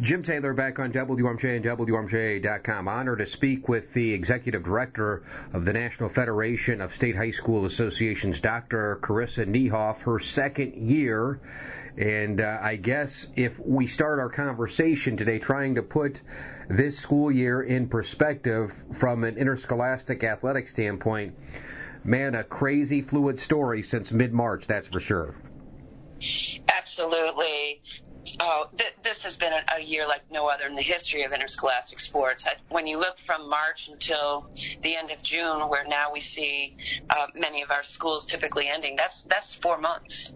Jim Taylor back on WMJ and WMJ.com. Honored to speak with the Executive Director of the National Federation of State High School Associations, Dr. Carissa Niehoff, her second year. And I guess if we start our conversation today trying to put this school year in perspective from an interscholastic athletic standpoint, man, a crazy fluid story since mid-March, that's for sure. Absolutely. Oh, this has been a year like no other in the history of interscholastic sports. When you look from March until the end of June, where now we see many of our schools typically ending, that's 4 months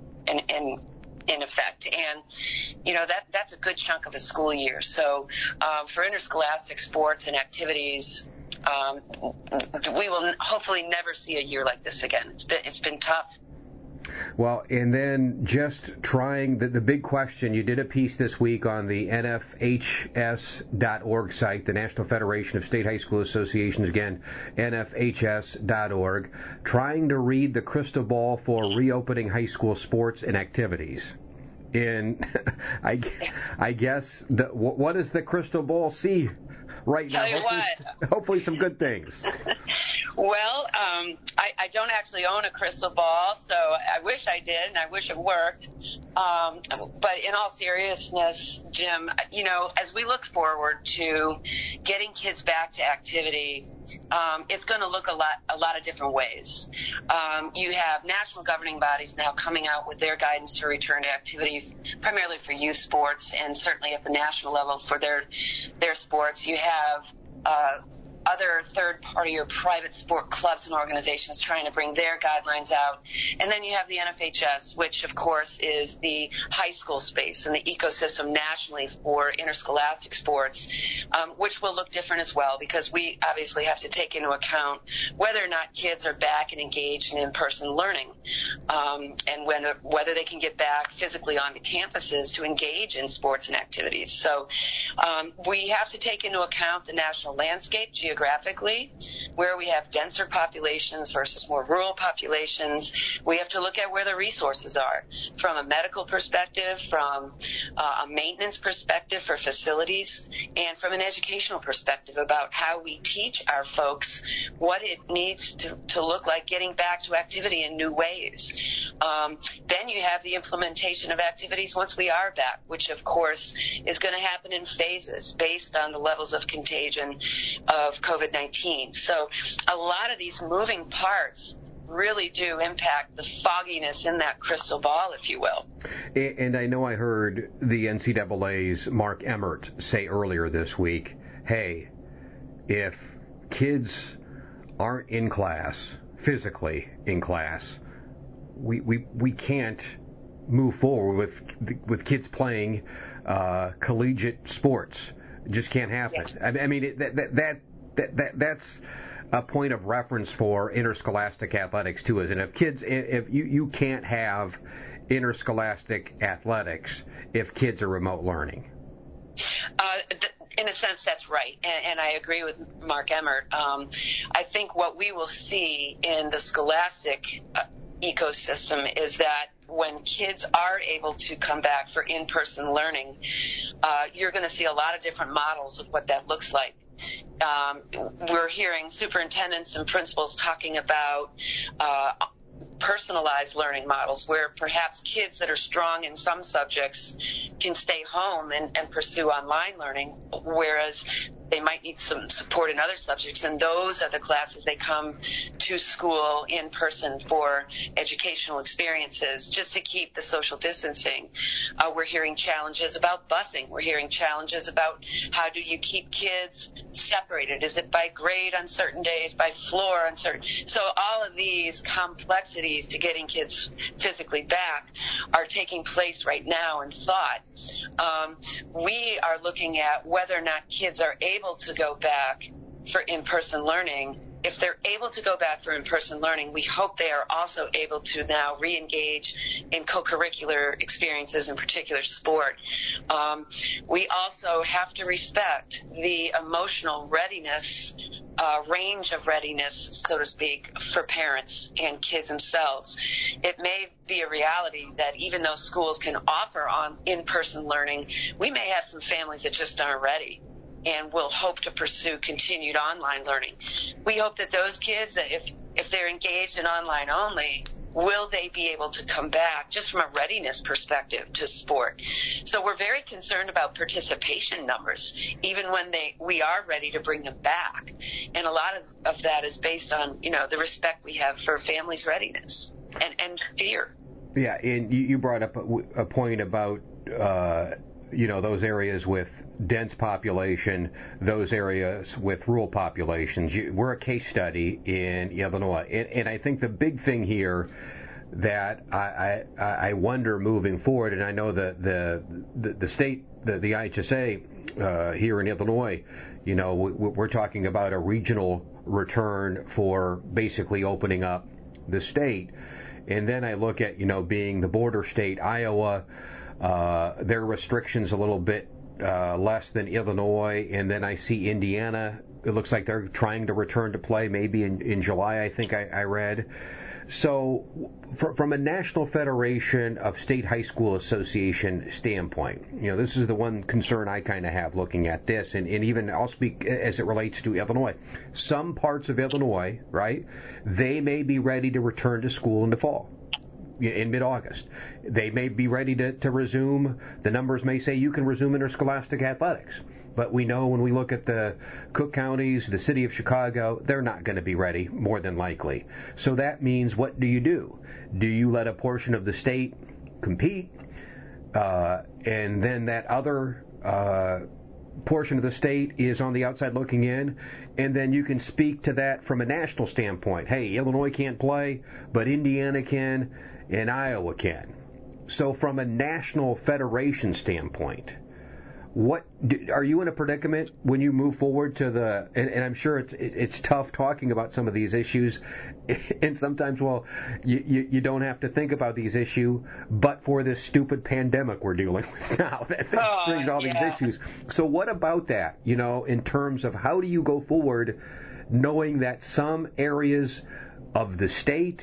in effect. And, you know, that's a good chunk of a school year. So for interscholastic sports and activities, we will hopefully never see a year like this again. It's been tough. Well, and then just trying the big question, you did a piece this week on the NFHS.org site, the National Federation of State High School Associations, again, NFHS.org, trying to read the crystal ball for reopening high school sports and activities. And I guess, what does the crystal ball see right now? Tell you what. Hopefully some good things. Well, I don't actually own a crystal ball, so I wish I did, and I wish it worked. But in all seriousness, Jim, you know, as we look forward to getting kids back to activity, it's going to look a lot of different ways. You have national governing bodies now coming out with their guidance to return to activity, primarily for youth sports, and certainly at the national level for their sports. You have other third-party or private sport clubs and organizations trying to bring their guidelines out. And then you have the NFHS, which, of course, is the high school space and the ecosystem nationally for interscholastic sports, which will look different as well, because we obviously have to take into account whether or not kids are back and engaged in in-person learning, and whether they can get back physically onto campuses to engage in sports and activities. So we have to take into account the national landscape geographically, where we have denser populations versus more rural populations. We have to look at where the resources are from a medical perspective, from a maintenance perspective for facilities, and from an educational perspective about how we teach our folks what it needs to look like getting back to activity in new ways. Then you have the implementation of activities once we are back, which of course is going to happen in phases based on the levels of contagion of COVID-19. So a lot of these moving parts really do impact the fogginess in that crystal ball, if you will. And I know I heard the NCAA's Mark Emmert say earlier this week, hey, if kids aren't in class, physically in class, we can't move forward with kids playing collegiate sports. It just can't happen. Yeah. I mean, that's a point of reference for interscholastic athletics too. And if you can't have interscholastic athletics if kids are remote learning. In a sense, that's right, and I agree with Mark Emmert. I think what we will see in the scholastic ecosystem is that when kids are able to come back for in-person learning, you're going to see a lot of different models of what that looks like. We're hearing superintendents and principals talking about personalized learning models where perhaps kids that are strong in some subjects can stay home and pursue online learning, whereas they might need some support in other subjects, and those are the classes they come to school in person for educational experiences, just to keep the social distancing. We're hearing challenges about busing. We're hearing challenges about how do you keep kids separated? Is it by grade on certain days, by floor on certain? So all of these complexities to getting kids physically back are taking place right now in thought. We are looking at whether or not kids are able to go back for in-person learning if they're able to go back for in-person learning, we hope they are also able to now re-engage in co-curricular experiences, in particular sport. We also have to respect the emotional readiness, range of readiness, so to speak, for parents and kids themselves. It may be a reality that even though schools can offer on in-person learning, we may have some families that just aren't ready and will hope to pursue continued online learning. We hope that those kids, that if they're engaged in online only, will they be able to come back just from a readiness perspective to sport? So we're very concerned about participation numbers, even when we are ready to bring them back. And a lot of that is based on, the respect we have for families' readiness and fear. Yeah, and you brought up a point about those areas with dense population, those areas with rural populations. We're a case study in Illinois, and I think the big thing here that I wonder moving forward, and I know the state, the IHSA here in Illinois, we're talking about a regional return for basically opening up the state, and then I look at being the border state, Iowa. Their restrictions a little bit less than Illinois, and then I see Indiana. It looks like they're trying to return to play maybe in July, I think I read. So from a National Federation of State High School Association standpoint, this is the one concern I kind of have looking at this, and even I'll speak as it relates to Illinois. Some parts of Illinois, right, they may be ready to return to school in the fall. In mid-August. They may be ready to resume. The numbers may say you can resume interscholastic athletics. But we know when we look at the Cook counties, the city of Chicago, they're not going to be ready, more than likely. So that means, what do? Do you let a portion of the state compete, and then that other portion of the state is on the outside looking in, and then you can speak to that from a national standpoint. Hey, Illinois can't play, but Indiana can, and Iowa can. So from a national federation standpoint, are you in a predicament when you move forward to and I'm sure it's tough talking about some of these issues, and sometimes, you don't have to think about these issues, but for this stupid pandemic we're dealing with now, that brings all these issues. So what about that, in terms of how do you go forward, knowing that some areas of the state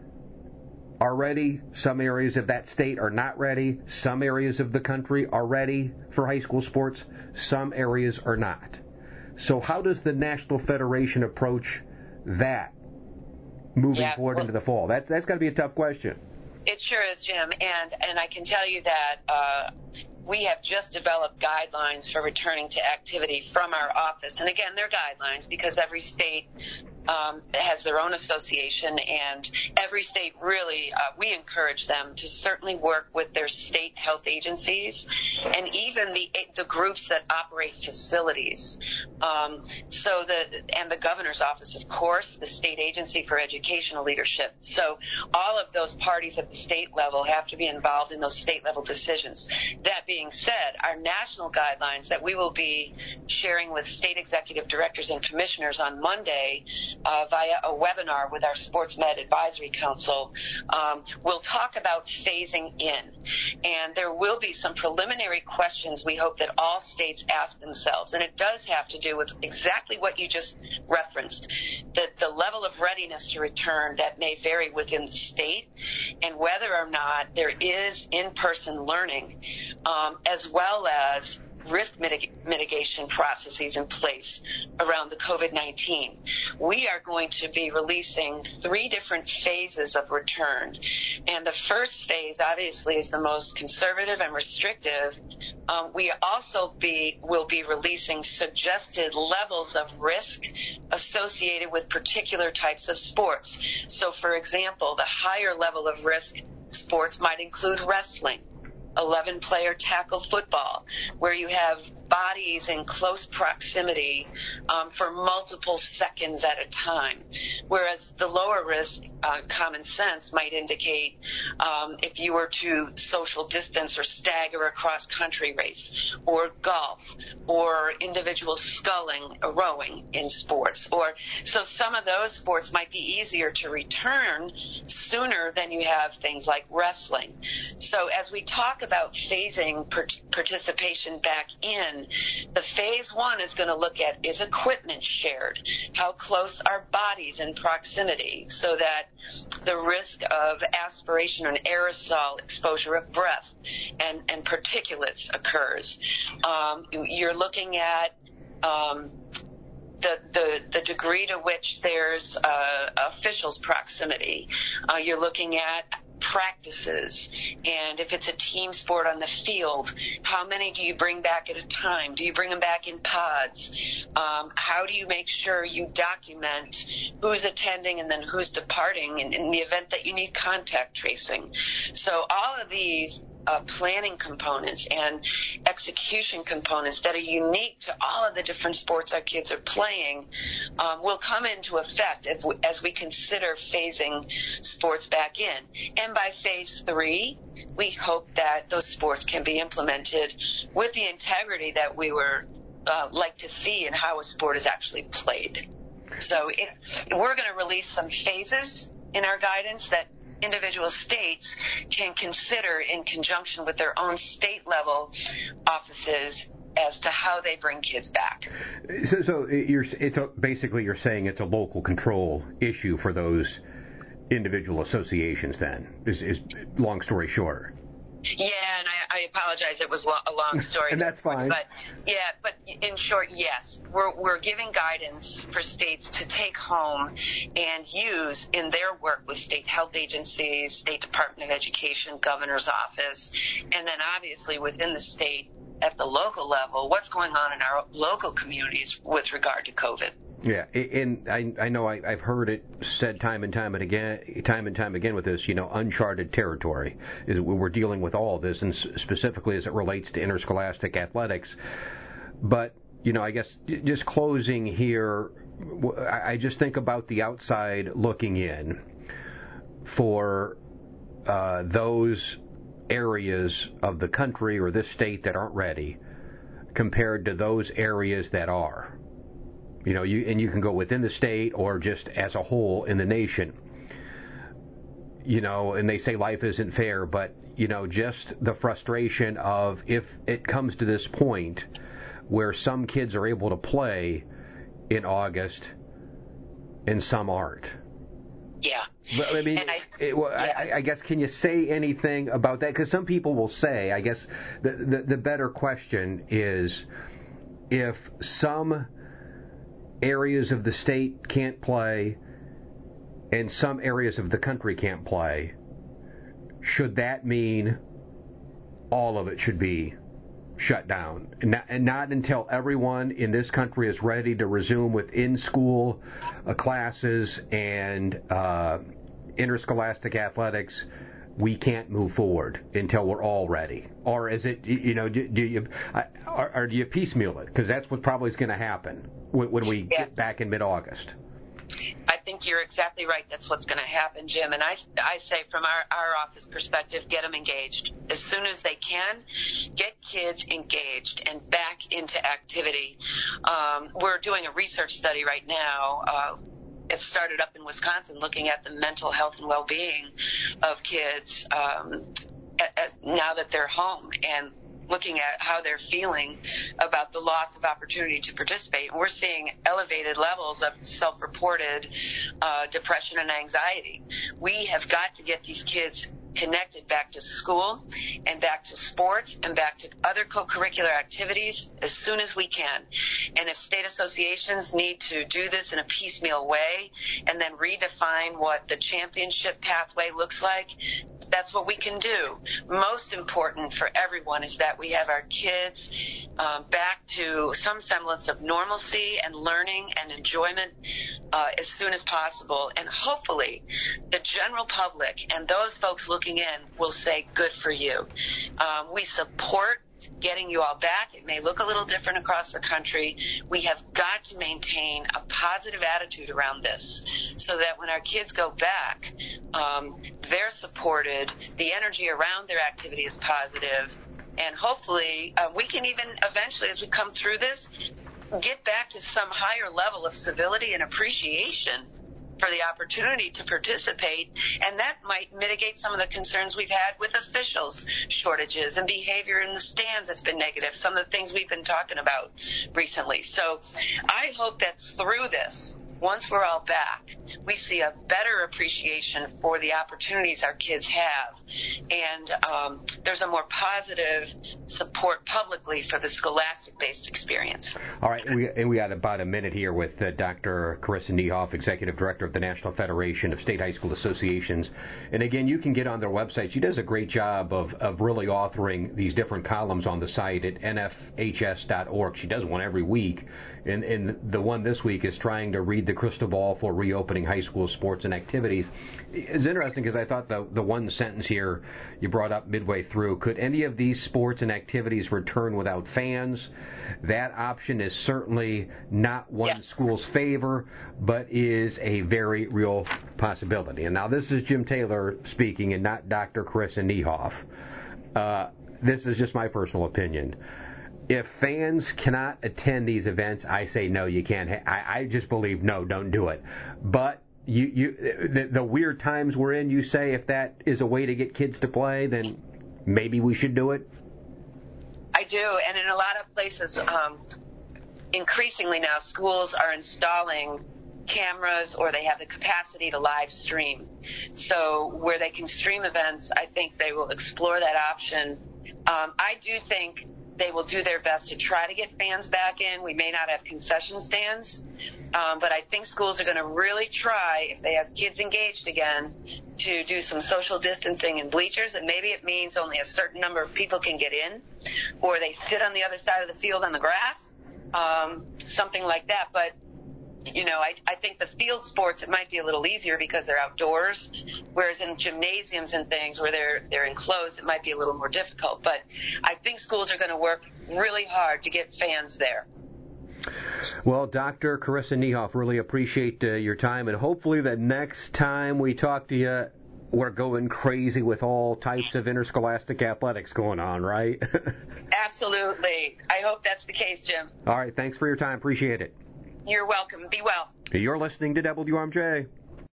are ready, some areas of that state are not ready, some areas of the country are ready for high school sports, some areas are not. So how does the National Federation approach that moving forward into the fall? That's got to be a tough question. It sure is, Jim, and I can tell you that we have just developed guidelines for returning to activity from our office. And again, they're guidelines because every state has their own association, and every state really, we encourage them to certainly work with their state health agencies and even the groups that operate facilities. And the governor's office, of course, the state agency for educational leadership. So all of those parties at the state level have to be involved in those state level decisions. That being said, our national guidelines that we will be sharing with state executive directors and commissioners on Monday via a webinar with our Sports Med Advisory Council, we'll talk about phasing in. And there will be some preliminary questions we hope that all states ask themselves. And it does have to do with exactly what you just referenced, the level of readiness to return that may vary within the state, and whether or not there is in-person learning, as well as risk mitigation processes in place around the COVID-19. We are going to be releasing 3 different phases of return. And the first phase, obviously, is the most conservative and restrictive. We also will be releasing suggested levels of risk associated with particular types of sports. So, for example, the higher level of risk sports might include wrestling, 11-player tackle football, where you have bodies in close proximity for multiple seconds at a time. Whereas the lower risk, common sense might indicate if you were to social distance or stagger a cross-country race, or golf, or individual sculling, rowing in sports. So some of those sports might be easier to return sooner than you have things like wrestling. So as we talk about phasing participation back in, the phase one is going to look at, is equipment shared? How close are bodies in proximity so that the risk of aspiration and aerosol exposure of breath and particulates occurs? You're looking at the degree to which there's officials proximity. You're looking at practices, and if it's a team sport on the field, how many do you bring back at a time? Do you bring them back in pods? How do you make sure you document who's attending and then who's departing in the event that you need contact tracing? So all of these planning components and execution components that are unique to all of the different sports our kids are playing will come into effect as we consider phasing sports back in. And by phase 3, we hope that those sports can be implemented with the integrity that we were like to see in how a sport is actually played. So we're going to release some phases in our guidance that individual states can consider in conjunction with their own state-level offices as to how they bring kids back. So basically you're saying it's a local control issue for those individual associations then, is long story short. Yeah, and I apologize. It was a long story. And that's fine. But in short, yes, we're giving guidance for states to take home and use in their work with state health agencies, State Department of Education, Governor's Office, and then obviously within the state at the local level, what's going on in our local communities with regard to COVID. Yeah, and I know I've heard it said time and time again with this, uncharted territory. We're dealing with all of this, and specifically as it relates to interscholastic athletics. But, I guess just closing here, I just think about the outside looking in for those areas of the country or this state that aren't ready compared to those areas that are. You can go within the state or just as a whole in the nation. And they say life isn't fair, but, just the frustration of if it comes to this point where some kids are able to play in August and some aren't. Yeah. But, I mean, I guess, can you say anything about that? Because some people will say, I guess, the better question is if some areas of the state can't play and some areas of the country can't play, should that mean all of it should be shut down? And not until everyone in this country is ready to resume with in-school classes and interscholastic athletics, we can't move forward until we're all ready. Or is it, do you piecemeal it? Because that's what probably is going to happen when we get back in mid-August. I think you're exactly right. That's what's going to happen, Jim. And I say from our office perspective, get them engaged. As soon as they can, get kids engaged and back into activity. We're doing a research study right now. It started up in Wisconsin looking at the mental health and well-being of kids now that they're home and looking at how they're feeling about the loss of opportunity to participate. And we're seeing elevated levels of self-reported depression and anxiety. We have got to get these kids connected back to school and back to sports and back to other co-curricular activities as soon as we can. And if state associations need to do this in a piecemeal way and then redefine what the championship pathway looks like, that's what we can do. Most important for everyone is that we have our kids back to some semblance of normalcy and learning and enjoyment as soon as possible. And hopefully the general public and those folks looking in will say, good for you. We support getting you all back. It may look a little different across the country. We have got to maintain a positive attitude around this so that when our kids go back, they're supported, the energy around their activity is positive, and hopefully we can even eventually, as we come through this, get back to some higher level of civility and appreciation for the opportunity to participate, and that might mitigate some of the concerns we've had with officials shortages and behavior in the stands that's been negative, some of the things we've been talking about recently. So I hope that through this, once we're all back, we see a better appreciation for the opportunities our kids have, and there's a more positive support publicly for the scholastic-based experience. All right, we got about a minute here with Dr. Carissa Niehoff, Executive Director of the National Federation of State High School Associations. And again, you can get on their website. She does a great job of really authoring these different columns on the site at nfhs.org. She does one every week. And the one this week is trying to read the crystal ball for reopening high school sports and activities. It's interesting because I thought the one sentence here you brought up midway through, could any of these sports and activities return without fans? That option is certainly not one school's favor, but is a very real possibility. And now this is Jim Taylor speaking and not Dr. Carissa Niehoff. This is just my personal opinion. If fans cannot attend these events, I say no, you can't. I just believe no, don't do it. But the weird times we're in, you say if that is a way to get kids to play, then maybe we should do it. I do, and in a lot of places, increasingly now, schools are installing cameras or they have the capacity to live stream. So where they can stream events, I think they will explore that option. I do think they will do their best to try to get fans back in. We may not have concession stands, but I think schools are going to really try, if they have kids engaged again, to do some social distancing in bleachers, and maybe it means only a certain number of people can get in, or they sit on the other side of the field on the grass, something like that. But you know, I think the field sports, it might be a little easier because they're outdoors, whereas in gymnasiums and things where they're enclosed, it might be a little more difficult. But I think schools are going to work really hard to get fans there. Well, Dr. Carissa Niehoff, really appreciate your time, and hopefully the next time we talk to you, we're going crazy with all types of interscholastic athletics going on, right? Absolutely. I hope that's the case, Jim. All right, thanks for your time. Appreciate it. You're welcome. Be well. You're listening to WRMJ.